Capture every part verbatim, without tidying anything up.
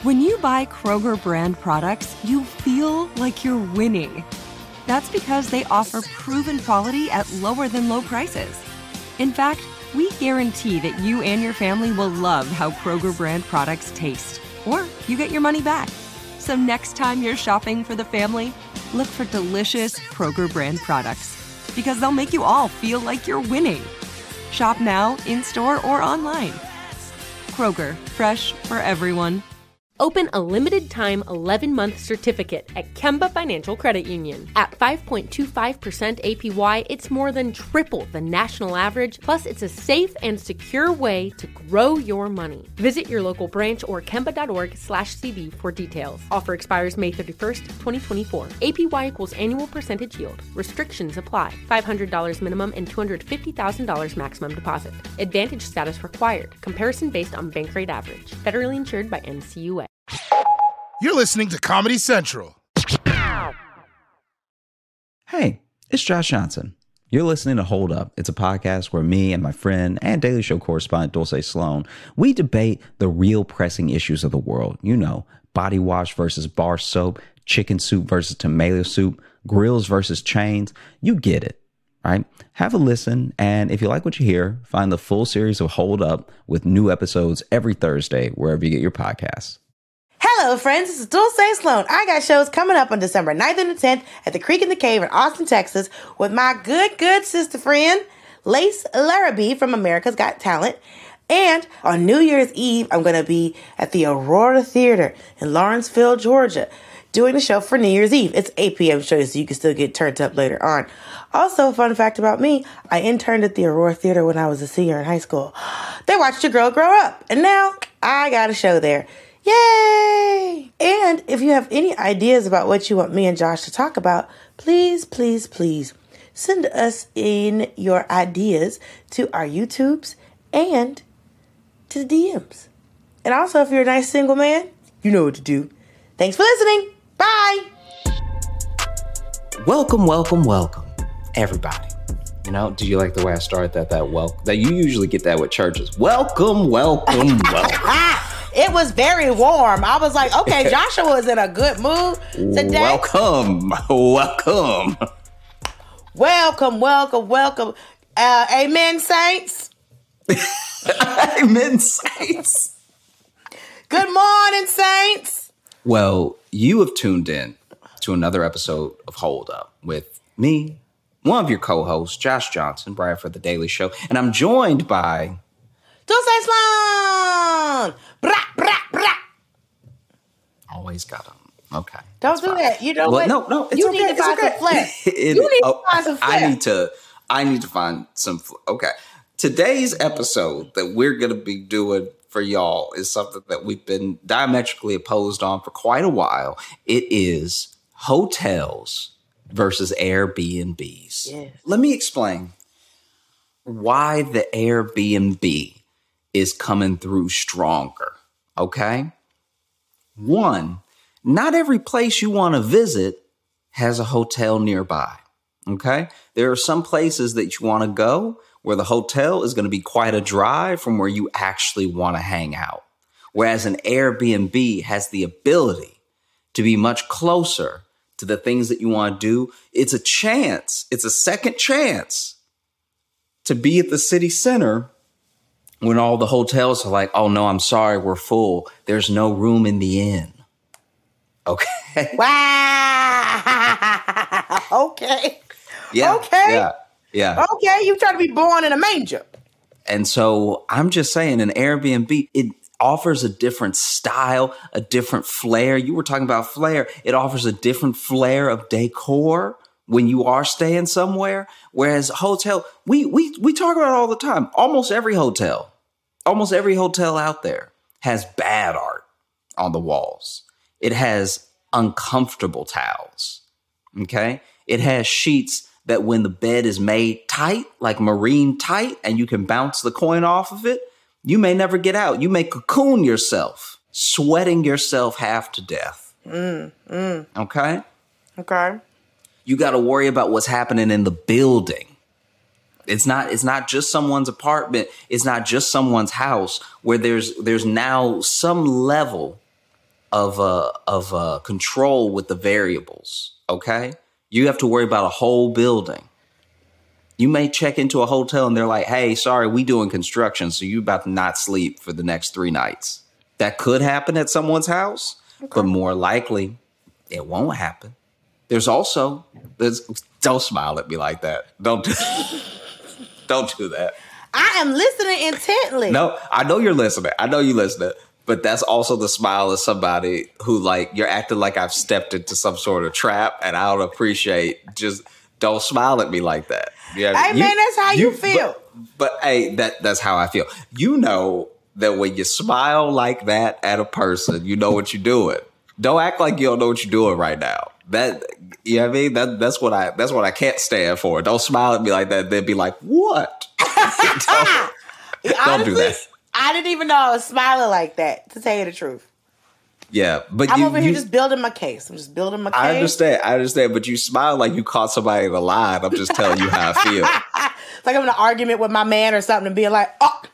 When you buy Kroger brand products, you feel like you're winning. That's because they offer proven quality at lower than low prices. In fact, we guarantee that you and your family will love how Kroger brand products taste, or you get your money back. So next time you're shopping for the family, look for delicious Kroger brand products, because they'll make you all feel like you're winning. Shop now, in-store, or online. Kroger, fresh for everyone. Open a limited-time eleven-month certificate at Kemba Financial Credit Union. At five point two five percent A P Y, it's more than triple the national average, plus it's a safe and secure way to grow your money. Visit your local branch or kemba.org slash CD for details. Offer expires May thirty-first, twenty twenty-four. A P Y equals annual percentage yield. Restrictions apply. five hundred dollars minimum and two hundred fifty thousand dollars maximum deposit. Advantage status required. Comparison based on bank rate average. Federally insured by N C U A. You're listening to Comedy Central. Hey, it's Josh Johnson. You're listening to Hold Up. It's a podcast where me and my friend and Daily Show correspondent Dulce Sloan, we debate the real pressing issues of the world. You know, body wash versus bar soap, chicken soup versus tomato soup, grills versus chains. You get it, right? Have a listen, and if you like what you hear, find the full series of Hold Up with new episodes every Thursday wherever you get your podcasts. Hello, friends. This is Dulce Sloan. I got shows coming up on December ninth and the tenth at the Creek in the Cave in Austin, Texas, with my good, good sister friend, Lace Larrabee from America's Got Talent. And on New Year's Eve, I'm going to be at the Aurora Theater in Lawrenceville, Georgia, doing the show for New Year's Eve. It's eight p.m. show, so you can still get turned up later on. Also, fun fact about me, I interned at the Aurora Theater when I was a senior in high school. They watched a girl grow up, and now I got a show there. Yay! And if you have any ideas about what you want me and Josh to talk about, please, please, please send us in your ideas to our YouTubes and to the D Ms. And also, if you're a nice single man, you know what to do. Thanks for listening. Bye! Welcome, welcome, welcome, everybody. You know, do you like the way I started that? That well, that you usually get that with churches. Welcome, welcome, welcome. It was very warm. I was like, okay, Joshua is in a good mood today. Welcome, welcome. Welcome, welcome, welcome. Uh, amen, saints. Amen, saints. Good morning, saints. Well, you have tuned in to another episode of Hold Up with me, one of your co-hosts, Josh Johnson, Brian for The Daily Show, and I'm joined by... Dulce Sloan! Brah, brah, brah. Always got them. Okay. Don't do fine. that. You know well, what? No, no, it's you okay. need to find okay. some flesh. it, you need oh, to find some flesh. I need to, I need to find some fl- Okay. Today's episode that we're going to be doing for y'all is something that we've been diametrically opposed on for quite a while. It is hotels versus Airbnbs. Yes. Let me explain why the Airbnb is coming through stronger, okay? One, not every place you want to visit has a hotel nearby, okay? There are some places that you want to go where the hotel is going to be quite a drive from where you actually want to hang out. Whereas an Airbnb has the ability to be much closer to the things that you want to do. It's a chance, it's a second chance to be at the city center when all the hotels are like, oh, no, I'm sorry, we're full. There's no room in the inn. Okay. Wow. Okay. Yeah. Okay. Yeah. Yeah. Okay. You trying to be born in a manger. And so I'm just saying an Airbnb, it offers a different style, a different flair. You were talking about flair. It offers a different flair of decor when you are staying somewhere. Whereas hotel, we we we talk about it all the time. Almost every hotel. Almost every hotel out there has bad art on the walls. It has uncomfortable towels, okay? It has sheets that when the bed is made tight, like marine tight, and you can bounce the coin off of it, you may never get out. You may cocoon yourself, sweating yourself half to death, mm, mm. okay? Okay. You got to worry about what's happening in the building. It's not it's not just someone's apartment. It's not just someone's house where there's there's now some level of uh, of uh, control with the variables. Okay, you have to worry about a whole building. You may check into a hotel and they're like, "Hey, sorry, we doing construction, so you about to not sleep for the next three nights." That could happen at someone's house, okay. But more likely, it won't happen. There's also there's don't smile at me like that. Don't do, don't do that. I am listening intently. No, I know you're listening. I know you listening. But that's also the smile of somebody who, like, you're acting like I've stepped into some sort of trap, and I don't appreciate. Just don't smile at me like that. Yeah, hey, man, that's how you, you feel. But, but hey, that that's how I feel. You know that when you smile like that at a person, you know what you're doing. Don't act like you don't know what you're doing right now. That you know what I mean? That that's what I that's what I can't stand for. Don't smile at me like that. They'd be like, "What?" don't, Honestly, don't do that. I didn't even know I was smiling like that, to tell you the truth. Yeah, but I'm you, over you, here just building my case. I'm just building my case. I understand. I understand. But you smile like you caught somebody in a lie. I'm just telling you how I feel. Like I'm in an argument with my man or something and being like,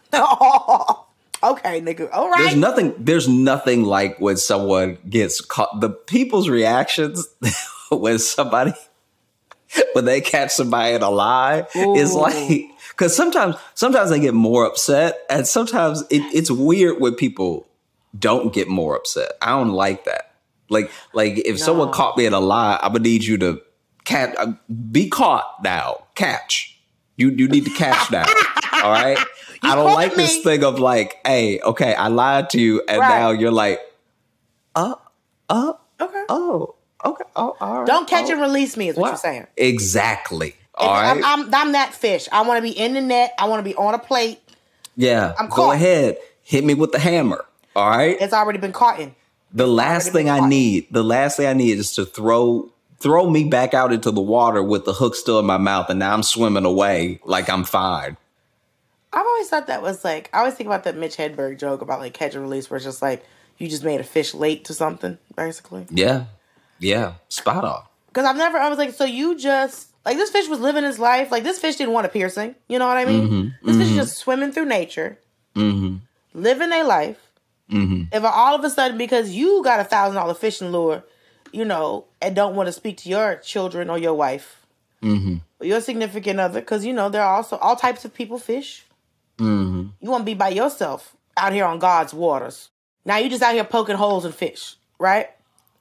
oh, okay, nigga. All right. There's nothing. There's nothing like when someone gets caught. The people's reactions when somebody when they catch somebody in a lie Ooh. Is like. Because sometimes, sometimes they get more upset, and sometimes it, it's weird when people don't get more upset. I don't like that. Like, like if no. someone caught me in a lie, I'm gonna need you to catch, uh, be caught now. Catch. You you need to catch now. All right. I don't like me. This thing of like, hey, okay, I lied to you, and right. now you're like, uh, uh, okay, oh, okay, oh, all right. Don't catch oh. and release me, is what, what you're saying. Exactly. All right. I'm, I'm, I'm that fish. I want to be in the net. I want to be on a plate. Yeah. I'm Go ahead. Hit me with the hammer. All right. It's already been caught in. The last thing I need, the last thing I need is to throw throw me back out into the water with the hook still in my mouth, and now I'm swimming away like I'm fine. I've always thought that was like, I always think about that Mitch Hedberg joke about like catch and release, where it's just like you just made a fish late to something, basically. Yeah. Yeah. Spot on. Because I've never, I was like, so you just. Like, this fish was living his life. Like, this fish didn't want a piercing. You know what I mean? Mm-hmm, this mm-hmm. fish is just swimming through nature, mm-hmm. living their life. Mm-hmm. If all of a sudden, because you got a one thousand dollars fishing lure, you know, and don't want to speak to your children or your wife mm-hmm. or your significant other, because, you know, there are also all types of people fish. Mm-hmm. You want to be by yourself out here on God's waters. Now you just out here poking holes in fish, right?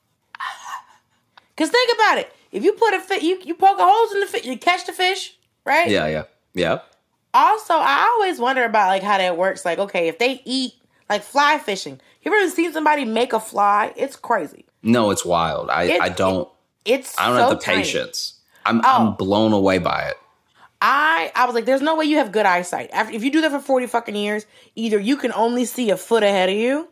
Because think about it. If you put a fish, you, you poke holes in the fish, you catch the fish, right? Yeah, yeah, yeah. Also, I always wonder about like how that works. Like, okay, if they eat like fly fishing, you ever seen somebody make a fly? It's crazy. No, it's wild. I, it's, I don't. It, it's I don't so have the tiny. patience. I'm oh. I'm blown away by it. I I was like, there's no way you have good eyesight. After, if you do that for forty fucking years, either you can only see a foot ahead of you,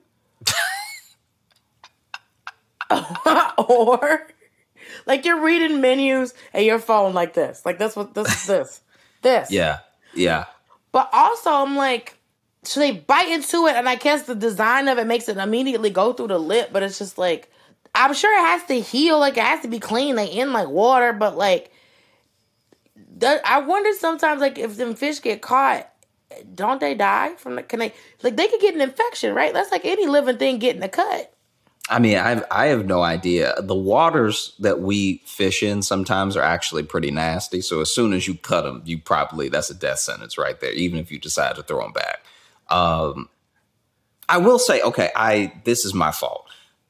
or. Like, you're reading menus and your phone like this. Like, that's what this is this. This. Yeah. Yeah. But also, I'm like, so they bite into it, and I guess the design of it makes it immediately go through the lip, but it's just like, I'm sure it has to heal, like, it has to be clean, like, in, like, water, but, like, that, I wonder sometimes, like, if them fish get caught, don't they die from the, can they, like, they could get an infection, right? That's like any living thing getting a cut. I mean, I've, I have no idea. The waters that we fish in sometimes are actually pretty nasty. So as soon as you cut them, you probably, that's a death sentence right there, even if you decide to throw them back. Um, I will say, okay, I this is my fault.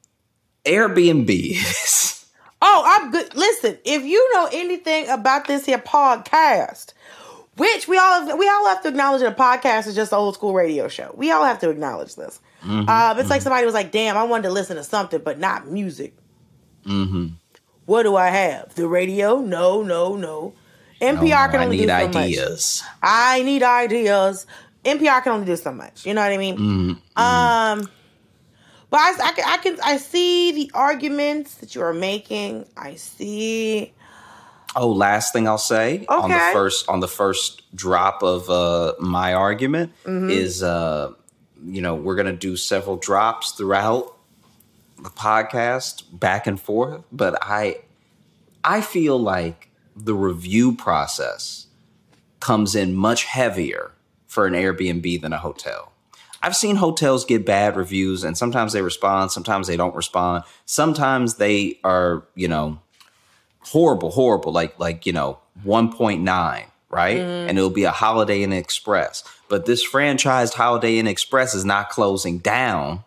Airbnb. Oh, I'm good. Listen, if you know anything about this here podcast, which we all have, we all have to acknowledge that a podcast is just an old school radio show. We all have to acknowledge this. Mm-hmm, uh, it's mm-hmm. like somebody was like, damn, I wanted to listen to something, but not music. Mm-hmm. What do I have? The radio? No, no, no. N P R no, can only do so ideas. much. I need ideas. I need ideas. N P R can only do so much. You know what I mean? Mm-hmm. Um, but I, I, can, I can, I see the arguments that you are making. I see. Oh, last thing I'll say okay. on the first on the first drop of uh, my argument mm-hmm. is. Uh, You know, we're going to do several drops throughout the podcast, back and forth. But I I feel like the review process comes in much heavier for an Airbnb than a hotel. I've seen hotels get bad reviews, and sometimes they respond, sometimes they don't respond. Sometimes they are, you know, horrible, horrible, like, like you know, one point nine, right? Mm. And it'll be a Holiday Inn Express. But this franchised Holiday Inn Express is not closing down,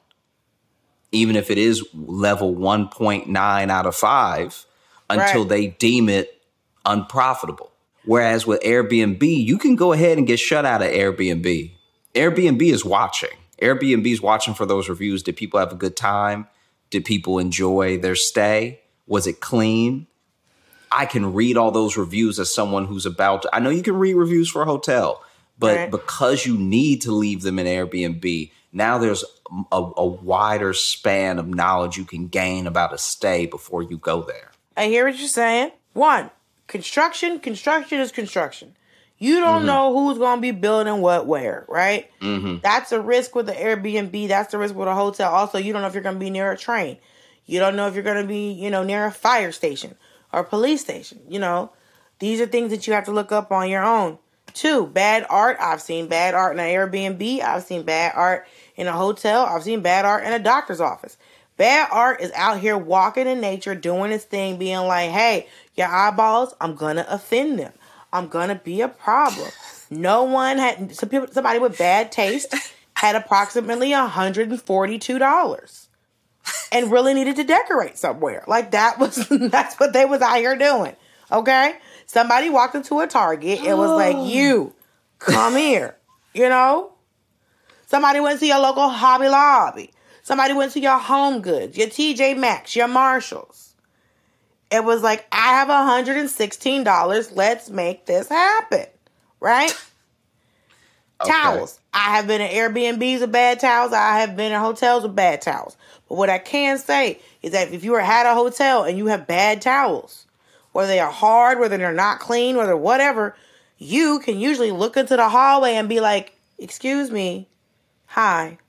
even if it is level one point nine out of five, until right. they deem it unprofitable. Whereas with Airbnb, you can go ahead and get shut out of Airbnb. Airbnb is watching. Airbnb is watching for those reviews. Did people have a good time? Did people enjoy their stay? Was it clean? I can read all those reviews as someone who's about to, I know you can read reviews for a hotel, but right. because you need to leave them in Airbnb, now there's a, a wider span of knowledge you can gain about a stay before you go there. I hear what you're saying. One, construction, construction is construction. You don't mm-hmm. know who's going to be building what where, right? Mm-hmm. That's a risk with the Airbnb. That's the risk with a hotel. Also, you don't know if you're going to be near a train. You don't know if you're going to be, you know, near a fire station or a police station. You know, these are things that you have to look up on your own. Two, bad art. I've seen bad art in an Airbnb. I've seen bad art in a hotel. I've seen bad art in a doctor's office. Bad art is out here walking in nature, doing its thing, being like, hey, your eyeballs, I'm going to offend them. I'm going to be a problem. No one had, some people, somebody with bad taste had approximately one hundred forty-two dollars and really needed to decorate somewhere. Like that was, that's what they was out here doing. Okay. Somebody walked into a Target and was like, you come here, you know, somebody went to your local Hobby Lobby. Somebody went to your Home Goods, your T J Maxx, your Marshalls. It was like, I have one hundred sixteen dollars. Let's make this happen. Right? Okay. Towels. I have been in Airbnbs with bad towels. I have been in hotels with bad towels. But what I can say is that if you are at a hotel and you have bad towels, whether they are hard, whether they're not clean, whether whatever, you can usually look into the hallway and be like, excuse me, hi,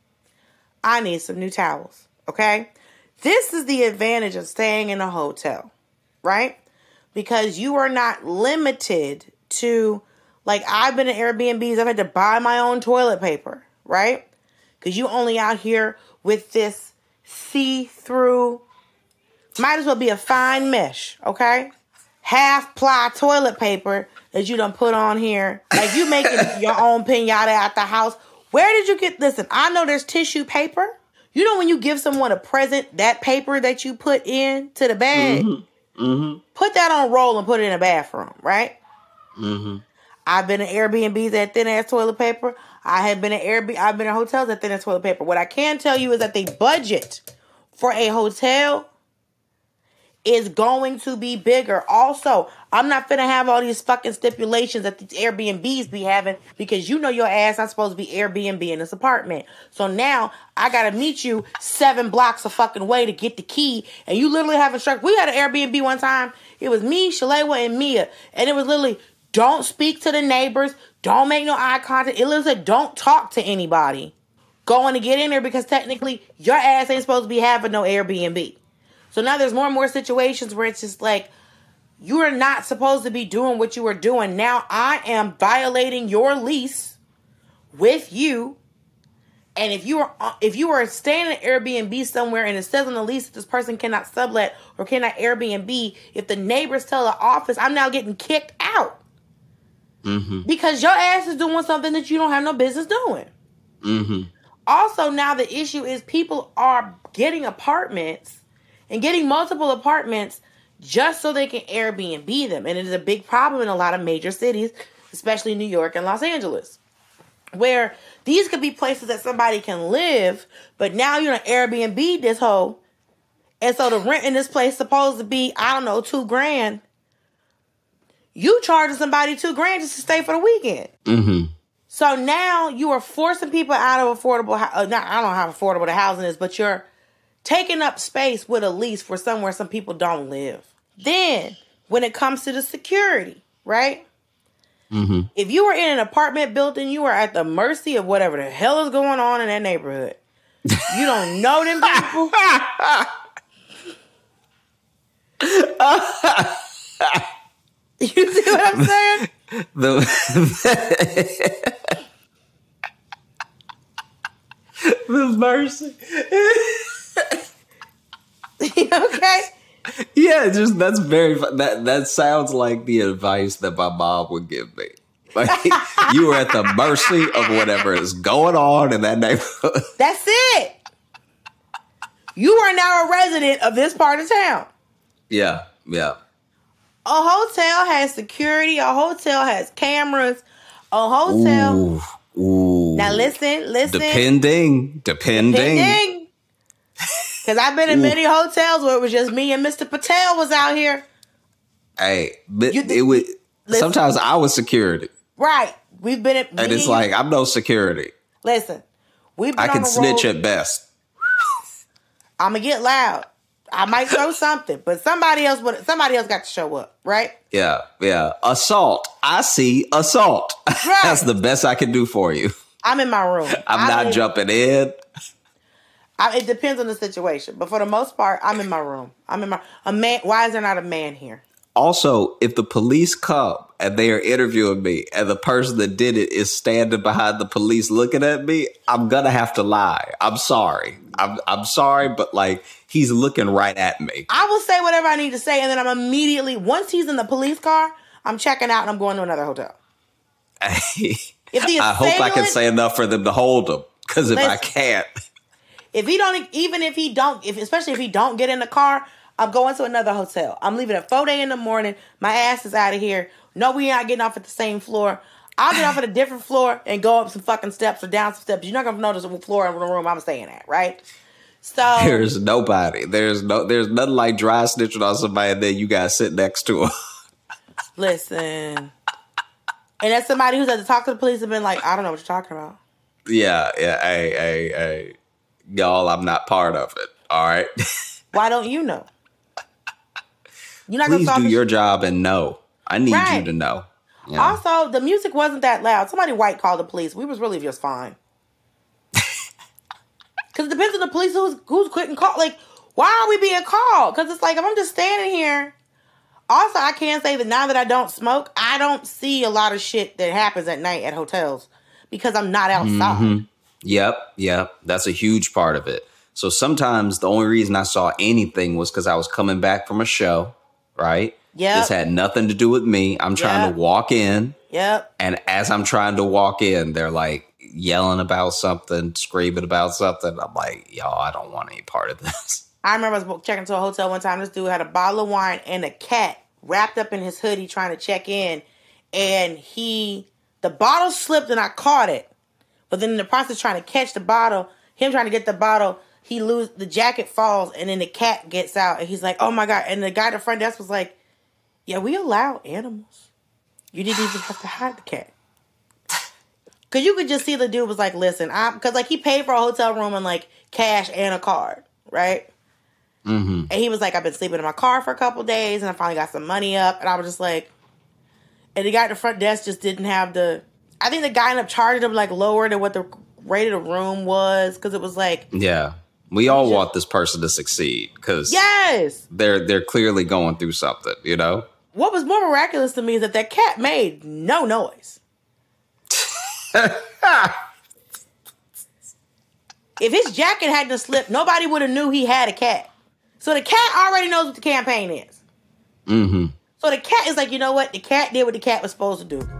I need some new towels. Okay? This is the advantage of staying in a hotel. Right? Because you are not limited to, like, I've been in Airbnbs, I've had to buy my own toilet paper, right? Because you only out here with this see-through, might as well be a fine mesh, okay? Half-ply toilet paper that you done put on here. Like, you making your own pinata at the house. Where did you get, listen, I know there's tissue paper. You know when you give someone a present, that paper that you put in to the bag, mm-hmm. Mm-hmm. put that on roll and put it in a bathroom, right? Mm-hmm. I've been in Airbnbs that thin ass toilet paper. I have been in Airbnb. I've been in hotels that thin ass toilet paper. What I can tell you is that the budget for a hotel is going to be bigger. Also, I'm not finna have all these fucking stipulations that these Airbnbs be having because you know your ass not supposed to be Airbnb in this apartment. So now I gotta meet you seven blocks a fucking way to get the key, and you literally have instructions. We had an Airbnb one time. It was me, Shalewa, and Mia, and it was literally don't speak to the neighbors, don't make no eye contact. It literally said don't talk to anybody going to get in there because technically your ass ain't supposed to be having no Airbnb. So now there's more and more situations where it's just like, you are not supposed to be doing what you are doing. Now I am violating your lease with you. And if you are if you are staying in an Airbnb somewhere and it says on the lease that this person cannot sublet or cannot Airbnb, if the neighbors tell the office, I'm now getting kicked out. Mm-hmm. Because your ass is doing something that you don't have no business doing. Mm-hmm. Also, now the issue is people are getting apartments and getting multiple apartments just so they can Airbnb them. And it is a big problem in a lot of major cities, especially New York and Los Angeles, where these could be places that somebody can live, but now you're going to Airbnb this whole, and so the rent in this place is supposed to be, I don't know, two grand. You charging somebody two grand just to stay for the weekend. Mm-hmm. So now you are forcing people out of affordable, uh, not, I don't know how affordable the housing is, but you're taking up space with a lease for somewhere some people don't live. Then, when it comes to the security, right? Mm-hmm. If you were in an apartment building, you are at the mercy of whatever the hell is going on in that neighborhood. You don't know them people. You see what I'm saying? The, The mercy. Okay. Yeah, just that's very that that sounds like the advice that my mom would give me. Like you are at the mercy of whatever is going on in that neighborhood. That's it. You are now a resident of this part of town. Yeah, yeah. A hotel has security. A hotel has cameras. A hotel. Ooh, ooh. Now listen, listen. Depending, depending. Depending. Because I've been in many hotels where it was just me and Mister Patel was out here. Hey, but You- it would. listen. Sometimes I was security, Right. We've been at. and it's you- like I'm no security. Listen. We've been I on can the snitch road. at best. I'm gonna get loud. I might throw something, but somebody else would. Somebody else got to show up, right? Yeah, yeah. Assault. I see assault. Right. That's the best I can do for you. I'm in my room. I'm I not live- jumping in. I, it depends on the situation, but for the most part, I'm in my room. I'm in my a man. Why is there not a man here? Also, if the police come and they are interviewing me and the person that did it is standing behind the police looking at me, I'm gonna have to lie. I'm sorry. I'm I'm sorry, but like he's looking right at me. I will say whatever I need to say, and then I'm immediately once he's in the police car, I'm checking out and I'm going to another hotel. If the I hope I can assailant- say enough for them to hold him. Because if I Listen. can't, If he don't, even if he don't, if especially if he don't get in the car, I'm going to another hotel. I'm leaving at four a.m. in the morning. My ass is out of here. No, we not getting off at the same floor. I'll get off at a different floor and go up some fucking steps or down some steps. You're not gonna notice the floor in the room I'm staying at, right? So there's nobody. There's no. There's nothing like dry snitching on somebody and then you guys sit next to him. listen, and that's somebody who's had to talk to the police and been like, I don't know what you're talking about. Yeah, yeah. Hey, hey, hey. Y'all, I'm not part of it. All right. Why don't you know? You're not Please gonna do solve your this- job and know. I need Right. you to know. Yeah. Also, the music wasn't that loud. Somebody white called the police. We was really just fine. Because it depends on the police who's who's quitting call. Like, why are we being called? Because it's like, if I'm just standing here. Also, I can say that now that I don't smoke, I don't see a lot of shit that happens at night at hotels because I'm not outside. Mm-hmm. Yep, yep. That's a huge part of it. So sometimes the only reason I saw anything was because I was coming back from a show, right? Yep. This had nothing to do with me. I'm trying Yep. to walk in. Yep. And as I'm trying to walk in, they're like yelling about something, screaming about something. I'm like, y'all, I don't want any part of this. I remember I was checking into a hotel one time. This dude had a bottle of wine and a cat wrapped up in his hoodie trying to check in. And he, the bottle slipped and I caught it. But then in the process of trying to catch the bottle, him trying to get the bottle, he lose the jacket falls and then the cat gets out. And he's like, oh my God. And the guy at the front desk was like, yeah, we allow animals. You didn't even have to hide the cat. Because you could just see the dude was like, listen, I'm, because like he paid for a hotel room and like cash and a card, right? Mm-hmm. And he was like, I've been sleeping in my car for a couple days and I finally got some money up. And I was just like, and the guy at the front desk just didn't have the, I think the guy ended up charging him like lower than what the rate of the room was. Cause it was like, Yeah. We all just- want this person to succeed because yes. they're they're clearly going through something, you know? What was more miraculous to me is that that cat made no noise. If his jacket hadn't slipped, nobody would have knew he had a cat. So the cat already knows what the campaign is. Mm-hmm. So the cat is like, you know what? The cat did what the cat was supposed to do.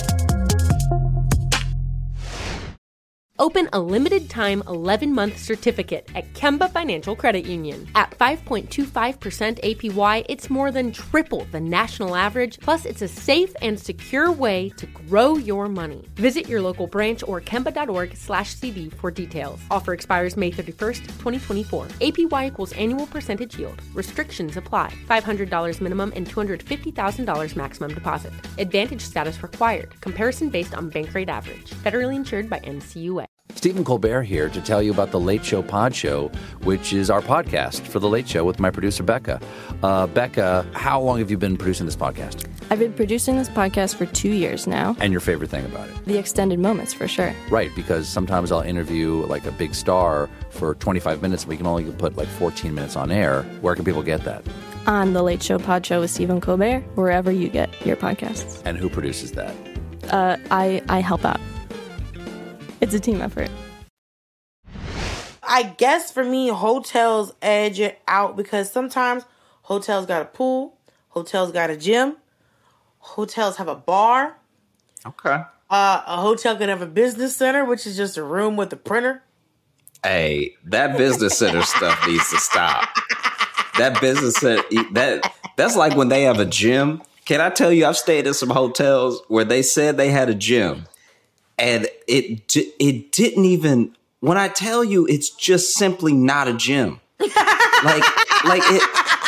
Open a limited-time eleven-month certificate at Kemba Financial Credit Union. At five point two five percent A P Y, it's more than triple the national average, plus it's a safe and secure way to grow your money. Visit your local branch or kemba.org slash CD for details. Offer expires May thirty-first, twenty twenty-four. A P Y equals annual percentage yield. Restrictions apply. five hundred dollars minimum and two hundred fifty thousand dollars maximum deposit. Advantage status required. Comparison based on bank rate average. Federally insured by N C U A. Stephen Colbert here to tell you about the Late Show Pod Show, which is our podcast for The Late Show with my producer, Becca. Uh, Becca, how long have you been producing this podcast? I've been producing this podcast for two years now. And your favorite thing about it? The extended moments, for sure. Right, because sometimes I'll interview like a big star for twenty-five minutes and we can only put like fourteen minutes on air. Where can people get that? On The Late Show Pod Show with Stephen Colbert, wherever you get your podcasts. And who produces that? Uh, I, I help out. It's a team effort. I guess for me, hotels edge it out because sometimes hotels got a pool, hotels got a gym, hotels have a bar. Okay. Uh, a hotel could have a business center, which is just a room with a printer. Hey, that business center stuff needs to stop. That business center, that that's like when they have a gym. Can I tell you, I've stayed in some hotels where they said they had a gym, and it it didn't even. When I tell you, it's just simply not a gym. like like it.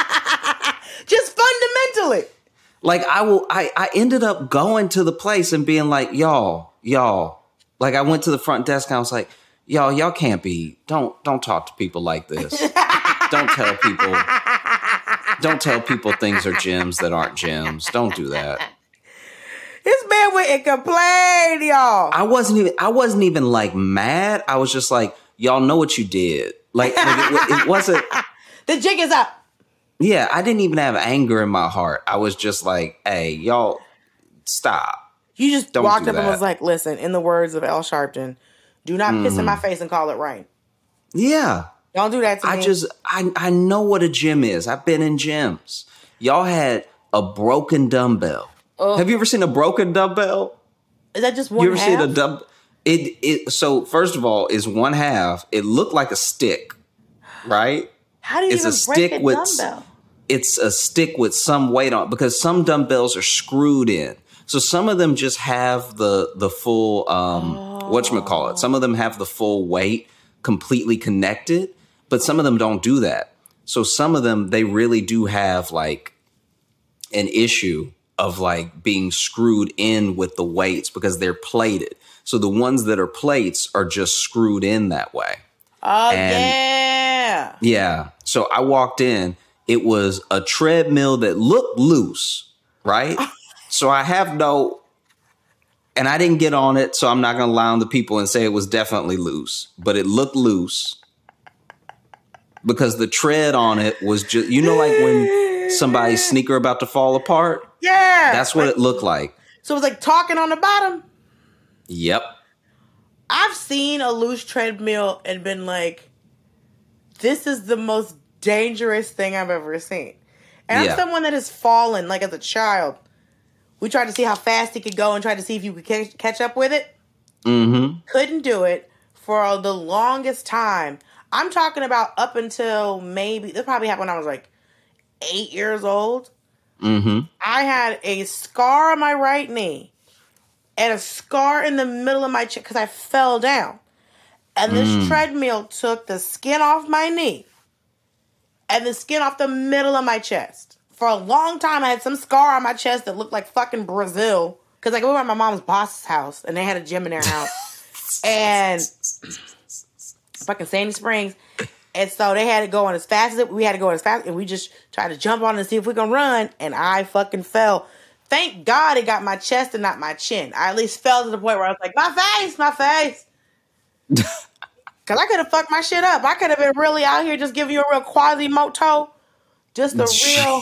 Just fundamentally. Like I will, I, I ended up going to the place and being like, y'all, y'all. Like I went to the front desk and I was like, y'all, y'all can't be. Don't don't talk to people like this. Don't tell people. Don't tell people things are gyms that aren't gyms. Don't do that. This man went and complained, y'all. I wasn't even. I wasn't even like mad. I was just like, y'all know what you did. Like, like it, it wasn't. The jig is up. Yeah, I didn't even have anger in my heart. I was just like, hey, y'all, stop. You just Don't walked do up that. and was like, listen, in the words of Al Sharpton, do not mm-hmm. piss in my face and call it rain. Yeah. Don't do that to I me. I just, I, I know what a gym is. I've been in gyms. Y'all had a broken dumbbell. Oh. Have you ever seen a broken dumbbell? Is that just one You ever half? seen a dumb? It, it, so first of all, it's one half. It looked like a stick, right? How do you it's even a stick break a with, dumbbell? It's a stick with some weight on, because some dumbbells are screwed in. So some of them just have the the full um, oh. whatchamacallit. Some of them have the full weight completely connected, but some of them don't do that. So some of them, they really do have like an issue of like being screwed in with the weights because they're plated. So the ones that are plates are just screwed in that way. Oh, and yeah. Yeah. So I walked in. It was a treadmill that looked loose, right? So I have no, and I didn't get on it, so I'm not going to lie on the people and say it was definitely loose, but it looked loose because the tread on it was just, you know, like when somebody's sneaker about to fall apart? Yeah. That's what it looked like. So it was like talking on the bottom? Yep. I've seen a loose treadmill and been like, this is the most dangerous thing I've ever seen. And yeah. I'm someone that has fallen, like as a child. We tried to see how fast he could go and tried to see if you could catch, catch up with it. Mm-hmm. Couldn't do it for the longest time. I'm talking about up until maybe, this probably happened when I was like eight years old. Mm-hmm. I had a scar on my right knee and a scar in the middle of my chest because I fell down. And this mm. treadmill took the skin off my knee and the skin off the middle of my chest. For a long time, I had some scar on my chest that looked like fucking Brazil. Because like, we were at my mom's boss's house, and they had a gym in their house. And fucking Sandy Springs. And so they had to go on as fast as it, we had to go as fast, and we just tried to jump on it and see if we can run, and I fucking fell. Thank God it got my chest and not my chin. I at least fell to the point where I was like, my face, my face. Because I could have fucked my shit up. I could have been really out here just giving you a real Quasimodo. Just a real...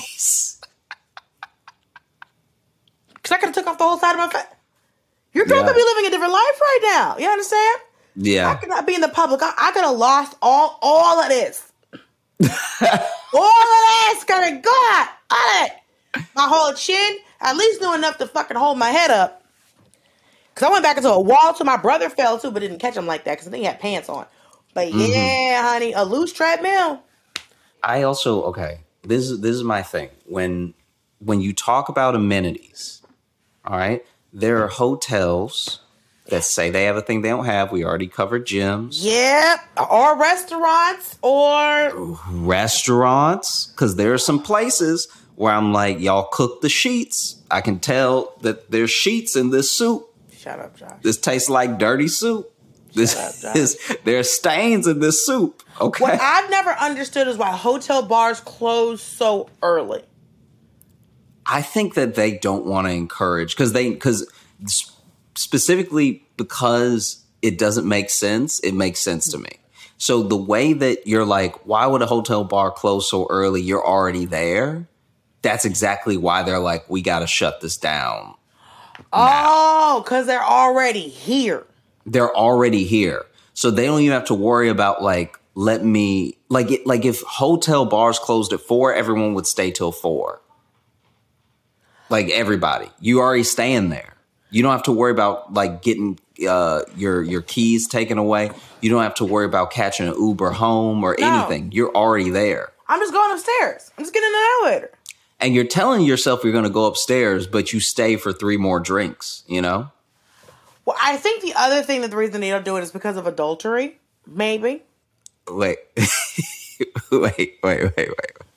Because I could have took off the whole side of my face. Your girl yeah. could be living a different life right now. You understand? Yeah. I could not be in the public. I, I could have lost all all of this. all of this could have gone. All of it. My whole chin. At least knew enough to fucking hold my head up. Because I went back into a wall too. My brother fell too, but didn't catch him like that because I think he had pants on. But yeah, mm-hmm. honey, a loose treadmill. I also, okay, this is this is my thing. When when you talk about amenities, all right, there are hotels that say they have a thing they don't have. We already covered gyms. Yep. Or restaurants or... Restaurants. Because there are some places where I'm like, y'all cook the sheets. I can tell that there's sheets in this soup. Shut up, Josh. This tastes like dirty soup. This up, is, there's stains in this soup. Okay. What I've never understood is why hotel bars close so early. I think that they don't want to encourage because they because specifically because it doesn't make sense. It makes sense to me. So the way that you're like, why would a hotel bar close so early? You're already there. That's exactly why they're like, we got to shut this down. Oh, because they're already here. They're already here. So they don't even have to worry about like let me like it like if hotel bars closed at four, everyone would stay till four. Like everybody. You already staying there. You don't have to worry about like getting uh, your your keys taken away. You don't have to worry about catching an Uber home or No. anything. You're already there. I'm just going upstairs. I'm just getting in the elevator. And you're telling yourself you're going to go upstairs, but you stay for three more drinks, you know? Well, I think the other thing that the reason they don't do it is because of adultery. Maybe. Wait. wait, wait, wait, wait.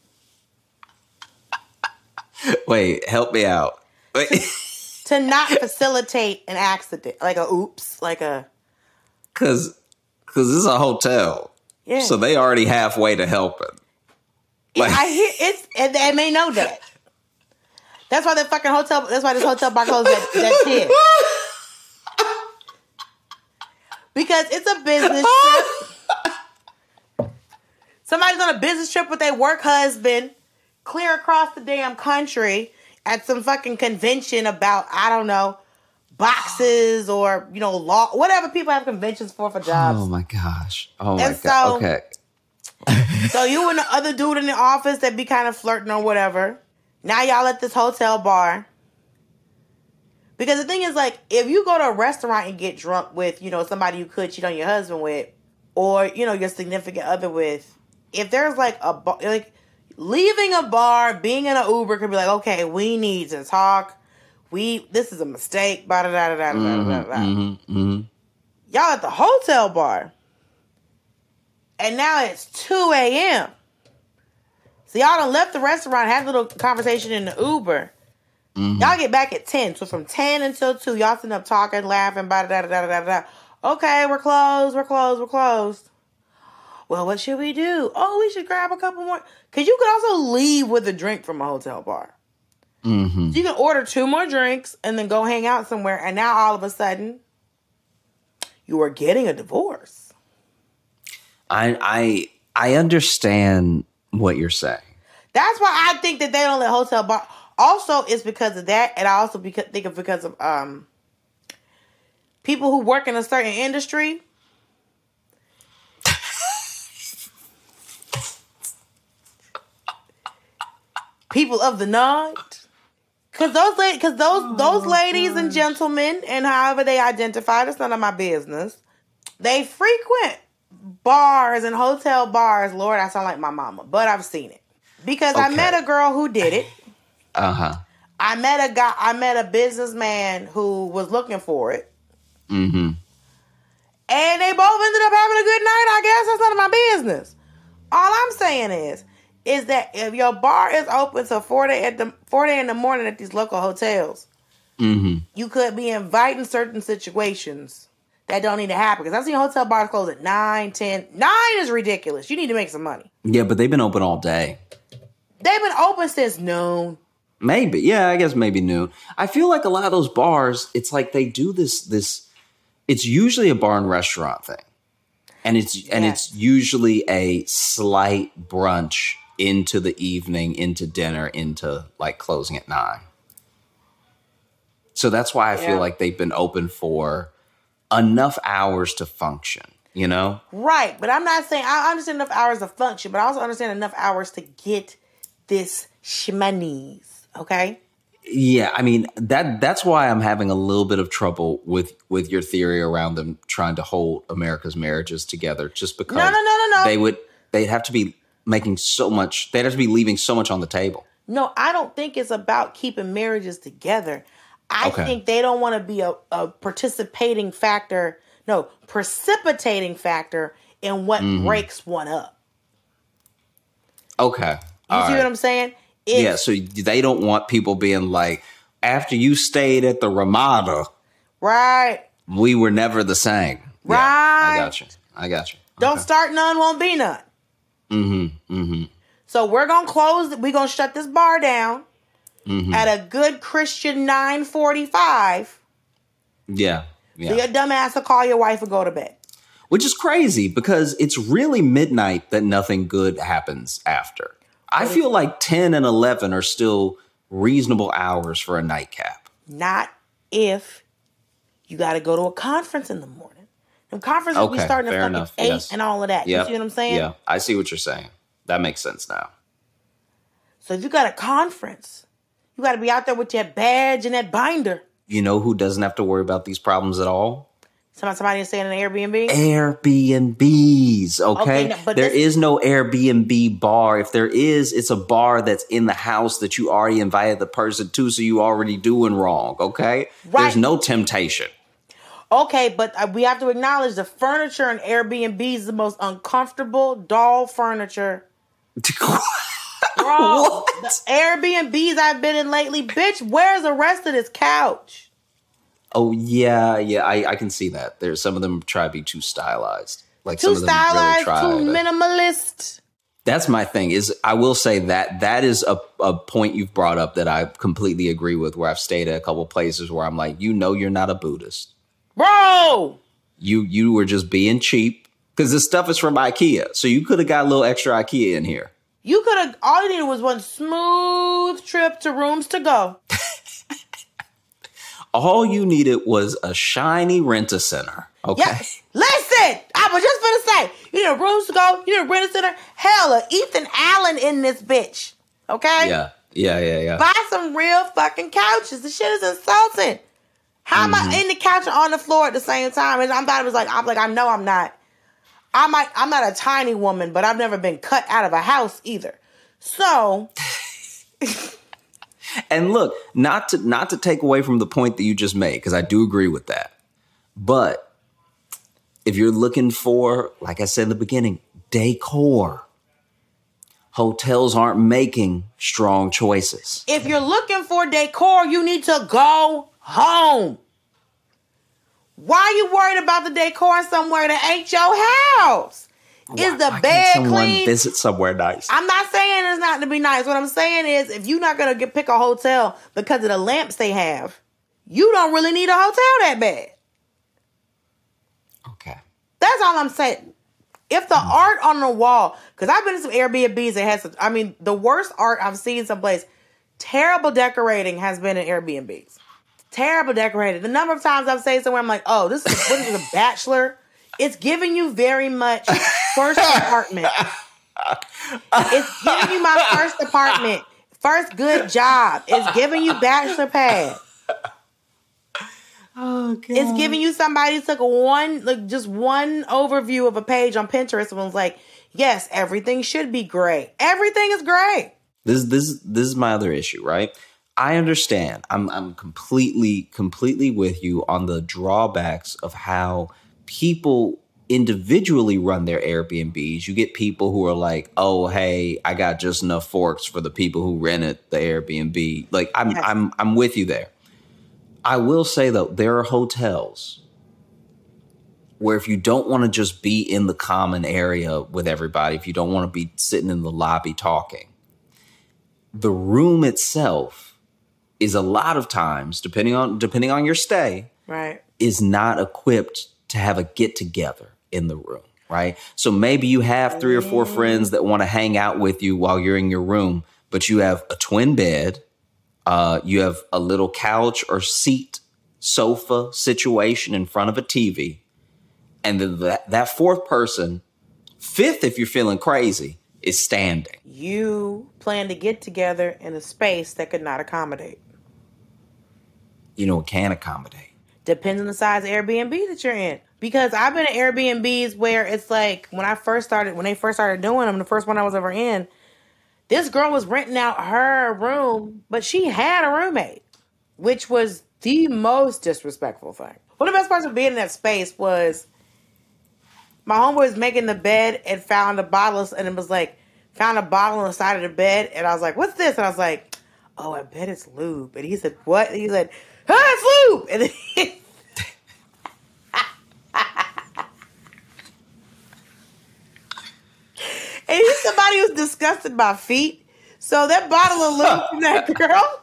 Wait, help me out. Wait. To not facilitate an accident. Like a oops. Like a... Because because this is a hotel. Yeah. So they already halfway to helping. Like, I hear it's... And they may know that. That's why the fucking hotel... That's why this hotel bar closed at, at ten. Because it's a business trip. Somebody's on a business trip with their work husband, clear across the damn country at some fucking convention about, I don't know, boxes or, you know, law, whatever people have conventions for for jobs. oh my gosh. Oh my And god. so- Okay. So you and the other dude in the office that be kind of flirting or whatever. Now y'all at this hotel bar. Because the thing is, like, if you go to a restaurant and get drunk with, you know, somebody you could cheat on your husband with, or, you know, your significant other with, if there's, like, a bar, like, leaving a bar, being in an Uber could be like, okay, we need to talk. We, this is a mistake, blah, blah, blah, blah, blah, blah, blah. Mm-hmm, mm-hmm. Y'all at the hotel bar. And now it's two a.m. So y'all done left the restaurant, had a little conversation in the Uber. Mm-hmm. Y'all get back at ten. So from ten until two, y'all sitting up talking, laughing, da da da da da da. Okay, we're closed, we're closed, we're closed. Well, what should we do? Oh, we should grab a couple more. Because you could also leave with a drink from a hotel bar. Mm-hmm. So you can order two more drinks and then go hang out somewhere. And now all of a sudden, you are getting a divorce. I I I understand what you're saying. That's why I think that they don't let hotel bar. Also, it's because of that, and I also beca- think of because of um people who work in a certain industry. People of the night, because those la- cause those those ladies and gentlemen, and however they identify, that's none of my business. They frequent bars and hotel bars. Lord, I sound like my mama, but I've seen it because I Okay. met a girl who did it. Uh-huh. I met a guy. I met a businessman who was looking for it, Mm-hmm. and they both ended up having a good night. I guess that's none of my business. All I'm saying is, is that if your bar is open till four day at the four day in the morning at these local hotels, Mm-hmm. you could be inviting certain situations that don't need to happen. Because I've seen hotel bars close at nine, ten. Nine is ridiculous. You need to make some money. Yeah, but they've been open all day. They've been open since noon. Maybe. Yeah, I guess maybe noon. I feel like a lot of those bars, it's like they do this this it's usually a bar and restaurant thing. And it's and Yes. it's usually a slight brunch into the evening, into dinner, into like closing at nine. So that's why I Yeah. feel like they've been open for enough hours to function, you know? Right, but I'm not saying I understand enough hours to function, but I also understand enough hours to get this shmoney's. Okay. Yeah, I mean that that's why I'm having a little bit of trouble with with your theory around them trying to hold America's marriages together, just because No, no, no, no, no. they would they'd have to be making so much, they'd have to be leaving so much on the table. No, I don't think it's about keeping marriages together. I Okay. think they don't want to be a, a participating factor, no, precipitating factor in what Mm-hmm. breaks one up. Okay. You All see right. what I'm saying? It's, Yeah, so they don't want people being like, after you stayed at the Ramada, right. we were never the same. Yeah, Right. I got you. I got you. Don't start none, won't be none. Mm-hmm. Mm-hmm. So we're going to close, we're going to shut this bar down Mm-hmm. at a good Christian nine forty-five. Yeah. Yeah. So your dumb ass will call your wife and go to bed. Which is crazy because it's really midnight that nothing good happens after. I feel like ten and eleven are still reasonable hours for a nightcap. Not if you got to go to a conference in the morning. The conferences Okay, be starting at fair fucking enough. eight Yes. and all of that. Yep. You see what I'm saying? Yeah, I see what you're saying. That makes sense now. So if you got a conference, you got to be out there with that badge and that binder. You know who doesn't have to worry about these problems at all? Somebody, somebody is staying in an Airbnb? Airbnbs, okay? Okay, no, but there this- is no Airbnb bar. If there is, it's a bar that's in the house that you already invited the person to, so you already doing wrong, okay? Right. There's no temptation. Okay, but uh, we have to acknowledge the furniture in Airbnb is the most uncomfortable doll furniture. Bro, the Airbnbs I've been in lately, bitch, where's the rest of this couch? Oh, yeah, yeah, I, I can see that. There's some of them try to be too stylized. Like Too some of them stylized, really try too to- minimalist. That's my thing is I will say that that is a, a point you've brought up that I completely agree with, where I've stayed at a couple places where I'm like, you know, you're not a Buddhist. Bro! You you were just being cheap because this stuff is from IKEA. So you could have got a little extra IKEA in here. You could have, all you needed was one smooth trip to Rooms to Go. All you needed was a shiny rent-a-center. Okay. Yes. Listen, I was just gonna say, you need Rooms to Go, you need a Rent-A-Center. Hell, a Ethan Allen in this bitch. Okay? Yeah. Yeah, yeah, yeah. Buy some real fucking couches. The shit is insulting. How am I in the couch and on the floor at the same time? And I'm thought it was like, I'm like, I know I'm not. I might, I'm not a tiny woman, but I've never been cut out of a house either. So, And look, not to not to take away from the point that you just made, because I do agree with that. But if you're looking for, like I said in the beginning, decor, hotels aren't making strong choices. if you're looking for decor, you need to go home. Why are you worried about the decor somewhere that ain't your house? Is the Why bed can't someone clean? visit somewhere nice? I'm not saying it's not to be nice. What I'm saying is, if you're not gonna get pick a hotel because of the lamps they have, you don't really need a hotel that bad. Okay. That's all I'm saying. If the art on the wall, because I've been to some Airbnbs that has some, I mean, the worst art I've seen someplace, terrible decorating has been in Airbnbs. Terrible decorated. The number of times I've stayed somewhere, I'm like, oh, this is, what is this, a bachelor? It's giving you very much first apartment. It's giving you my first apartment. First good job. It's giving you bachelor pad. Oh, God. It's giving you somebody who took one, like just one overview of a page on Pinterest and was like, yes, everything should be gray. Everything is gray. This this this is my other issue, right? I understand. I'm I'm completely completely with you on the drawbacks of how people individually run their Airbnbs. You get people who are like, "Oh, hey, I got just enough forks for the people who rented the Airbnb." Like I'm Yes. I'm I'm with you there. I will say though, there are hotels where if you don't want to just be in the common area with everybody, if you don't want to be sitting in the lobby talking, the room itself is a lot of times, depending on depending on your stay, Right. is not equipped to have a get together in the room, right? So maybe you have three or four friends that want to hang out with you while you're in your room, but you have a twin bed, uh, you have a little couch or seat, sofa situation in front of a T V, and then that, that fourth person, fifth if you're feeling crazy, is standing. You plan to get together in a space that could not accommodate. You know, it can accommodate. Depends on the size of Airbnb that you're in. Because I've been in Airbnbs where it's like, when I first started, when they first started doing them, the first one I was ever in, this girl was renting out her room, but she had a roommate, which was the most disrespectful thing. One of the best parts of being in that space was my homeboy was making the bed and found a bottle, and it was like, found a bottle on the side of the bed, and I was like, what's this? And I was like, oh, I bet it's lube. And he said, what? And he said, ah, it's lube. And then he, and he's somebody who's disgusted by feet. So that bottle of lube from that girl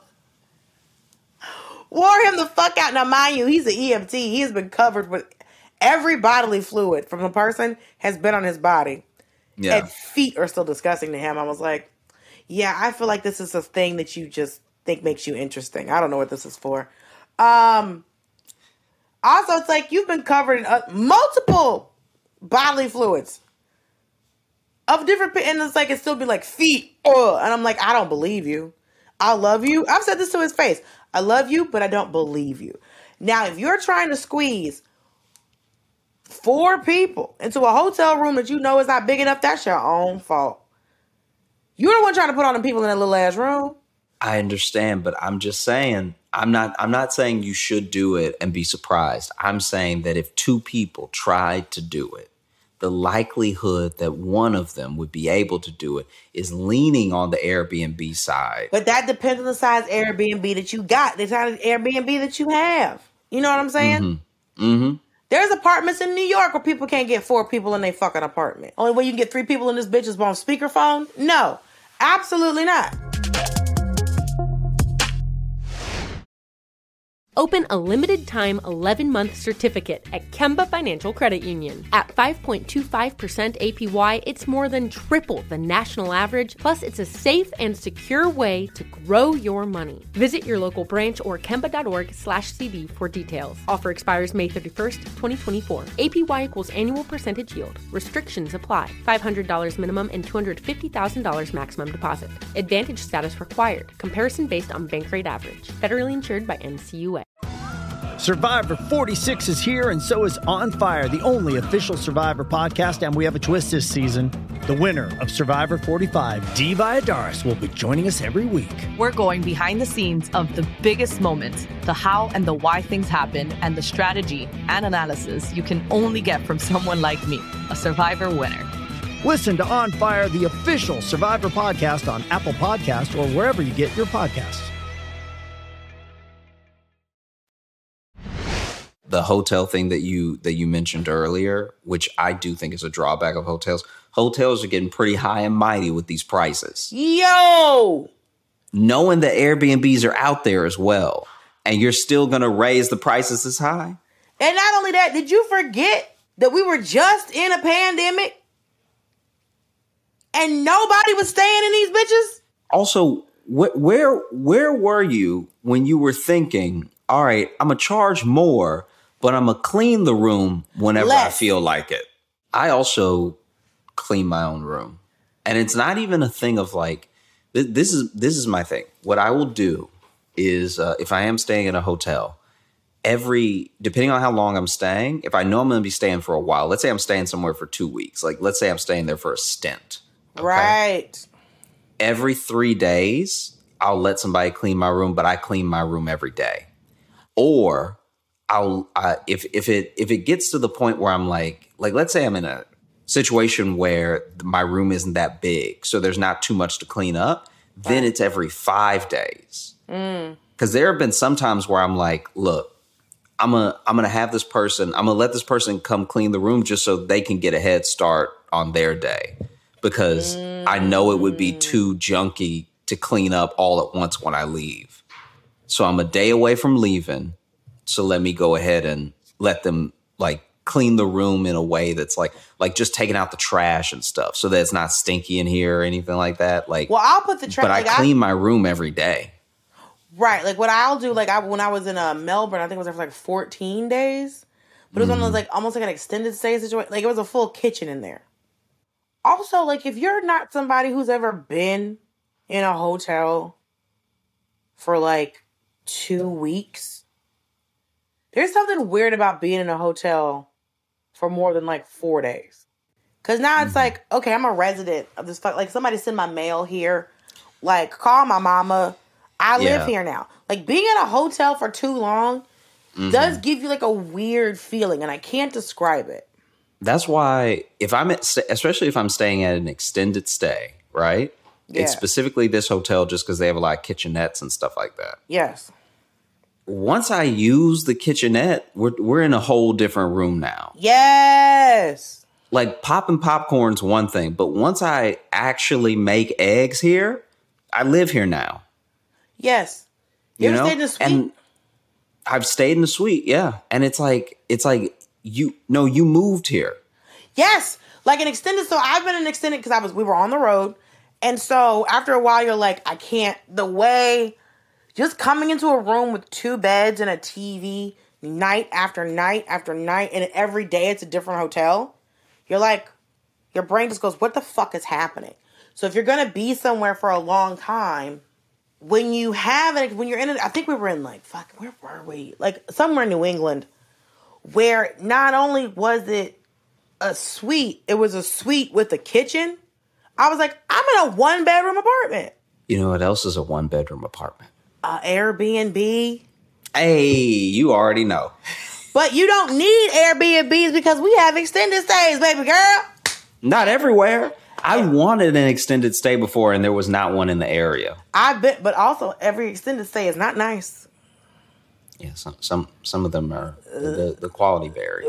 wore him the fuck out. Now, mind you, he's an E M T. He has been covered with every bodily fluid from a person has been on his body. Yeah. And feet are still disgusting to him. I was like, yeah, I feel like this is a thing that you just think makes you interesting. I don't know what this is for. Um, Also, it's like you've been covered in uh, multiple bodily fluids of different, and it's like it still be like feet, oh, and I'm like, I don't believe you. I love you. I've said this to his face. I love you, but I don't believe you. Now, if you're trying to squeeze four people into a hotel room that you know is not big enough, that's your own fault. You're the one trying to put all them people in that little ass room. I understand, but I'm just saying, I'm not I'm not saying you should do it and be surprised. I'm saying that if two people tried to do it, the likelihood that one of them would be able to do it is leaning on the Airbnb side. But that depends on the size Airbnb that you got, the size Airbnb that you have. You know what I'm saying? Mm-hmm. Mm-hmm. There's apartments in New York where people can't get four people in their fucking apartment. Only way you can get three people in this bitch is on speakerphone? No, absolutely not. Open a limited-time eleven-month certificate at Kemba Financial Credit Union. At five point two five percent A P Y, it's more than triple the national average, plus it's a safe and secure way to grow your money. Visit your local branch or kemba.org slash CD for details. Offer expires May thirty-first, twenty twenty-four. A P Y equals annual percentage yield. Restrictions apply. five hundred dollars minimum and two hundred fifty thousand dollars maximum deposit. Advantage status required. Comparison based on bank rate average. Federally insured by N C U A. Survivor forty-six is here, and so is On Fire, the only official Survivor podcast, and we have a twist this season. The winner of Survivor forty-five, Dee Valladares, will be joining us every week. We're going behind the scenes of the biggest moments, the how and the why things happen, and the strategy and analysis you can only get from someone like me, a Survivor winner. Listen to On Fire, the official Survivor podcast on Apple Podcasts or wherever you get your podcasts. The hotel thing that you that you mentioned earlier, which I do think is a drawback of hotels. Hotels are getting pretty high and mighty with these prices. Yo! Knowing that Airbnbs are out there as well, and you're still going to raise the prices this high? And not only that, did you forget that we were just in a pandemic and nobody was staying in these bitches? Also, wh- where where were you when you were thinking, all right, I'm going to charge more, but I'm going to clean the room whenever Less. I feel like it? I also clean my own room. And it's not even a thing of like, th- this is this is my thing. What I will do is uh, if I am staying in a hotel, every, depending on how long I'm staying, if I know I'm going to be staying for a while, let's say I'm staying somewhere for two weeks. Like, let's say I'm staying there for a stint. Okay? Right. Every three days, I'll let somebody clean my room, but I clean my room every day. Or I'll uh, if if it if it gets to the point where I'm like like let's say I'm in a situation where my room isn't that big, so there's not too much to clean up, then it's every five days. Mm. Because there have been some times where I'm like, look, I'm a I'm gonna have this person, I'm gonna let this person come clean the room just so they can get a head start on their day, because mm. I know it would be too junky to clean up all at once when I leave. So I'm a day away from leaving. So let me go ahead and let them like clean the room in a way that's like, like just taking out the trash and stuff so that it's not stinky in here or anything like that. Like, well, I'll put the trash. But I like clean I, my room every day. Right. Like what I'll do, like I, when I was in uh, Melbourne, I think it was there for like fourteen days, but it was mm. one of those like almost like an extended stay situation. Like it was a full kitchen in there. Also, like if you're not somebody who's ever been in a hotel for like two weeks, there's something weird about being in a hotel for more than like four days. Cause now mm-hmm. it's like, okay, I'm a resident of this. Like somebody send my mail here, like call my mama. I live yeah. here now. Like being in a hotel for too long mm-hmm. does give you like a weird feeling, and I can't describe it. That's why if I'm at, especially if I'm staying at an extended stay, right? Yeah. It's specifically this hotel just because they have a lot of kitchenettes and stuff like that. Yes. Once I use the kitchenette, we're we're in a whole different room now. Yes. Like popping popcorn's one thing, but once I actually make eggs here, I live here now. Yes. You, you ever know? stayed in the suite? And I've stayed in the suite, yeah. And it's like it's like you no, you moved here. Yes. Like an extended, so I've been an extended because I was we were on the road. And so after a while, you're like, I can't, the way, just coming into a room with two beds and a T V night after night after night, and every day it's a different hotel, you're like, your brain just goes, what the fuck is happening? So if you're going to be somewhere for a long time, when you have it, when you're in it, I think we were in like, fuck, where were we? Like somewhere in New England, where not only was it a suite, it was a suite with a kitchen. I was like, I'm in a one bedroom apartment. You know what else is a one bedroom apartment? Uh, Airbnb. Hey, you already know. But you don't need Airbnbs because we have extended stays, baby girl. Not everywhere. I wanted an extended stay before, and there was not one in the area. I bet, but also every extended stay is not nice. Yeah, some some some of them are the, the quality varies.